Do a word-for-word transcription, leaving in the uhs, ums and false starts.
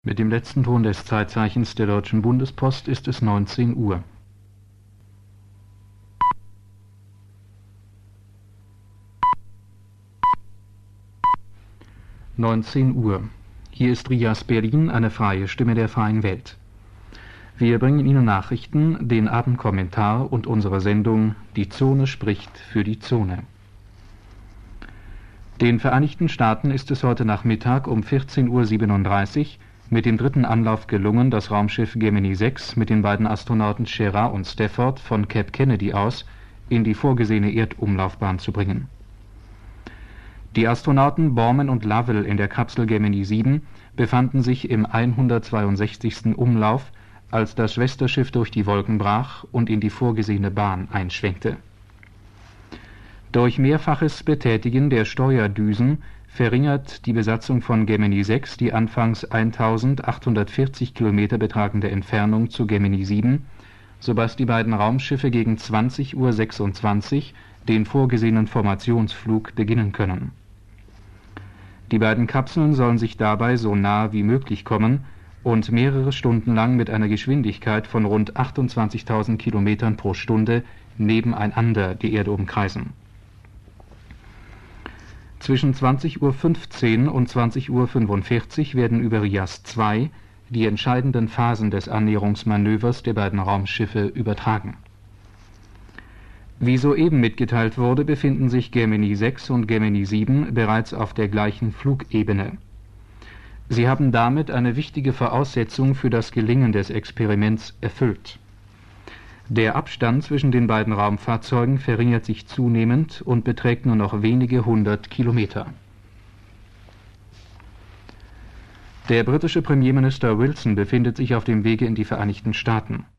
Mit dem letzten Ton des Zeitzeichens der Deutschen Bundespost ist es neunzehn Uhr. neunzehn Uhr. Hier ist Rias Berlin, eine freie Stimme der freien Welt. Wir bringen Ihnen Nachrichten, den Abendkommentar und unsere Sendung Die Zone spricht für die Zone. Den Vereinigten Staaten ist es heute Nachmittag um vierzehn Uhr siebenunddreißig mit dem dritten Anlauf gelungen, das Raumschiff Gemini sechs mit den beiden Astronauten Gerard und Stafford von Cape Kennedy aus in die vorgesehene Erdumlaufbahn zu bringen. Die Astronauten Borman und Lovell in der Kapsel Gemini sieben befanden sich im hundertzweiundsechzigsten Umlauf, als das Schwesterschiff durch die Wolken brach und in die vorgesehene Bahn einschwenkte. Durch mehrfaches Betätigen der Steuerdüsen verringert die Besatzung von Gemini sechs die anfangs eintausendachthundertvierzig Kilometer betragende Entfernung zu Gemini sieben, sodass die beiden Raumschiffe gegen zwanzig Uhr sechsundzwanzig den vorgesehenen Formationsflug beginnen können. Die beiden Kapseln sollen sich dabei so nahe wie möglich kommen und mehrere Stunden lang mit einer Geschwindigkeit von rund achtundzwanzigtausend Kilometern pro Stunde nebeneinander die Erde umkreisen. Zwischen zwanzig Uhr fünfzehn und zwanzig Uhr fünfundvierzig werden über Rias zwei die entscheidenden Phasen des Annäherungsmanövers der beiden Raumschiffe übertragen. Wie soeben mitgeteilt wurde, befinden sich Gemini sechs und Gemini sieben bereits auf der gleichen Flugebene. Sie haben damit eine wichtige Voraussetzung für das Gelingen des Experiments erfüllt. Der Abstand zwischen den beiden Raumfahrzeugen verringert sich zunehmend und beträgt nur noch wenige hundert Kilometer. Der britische Premierminister Wilson befindet sich auf dem Wege in die Vereinigten Staaten.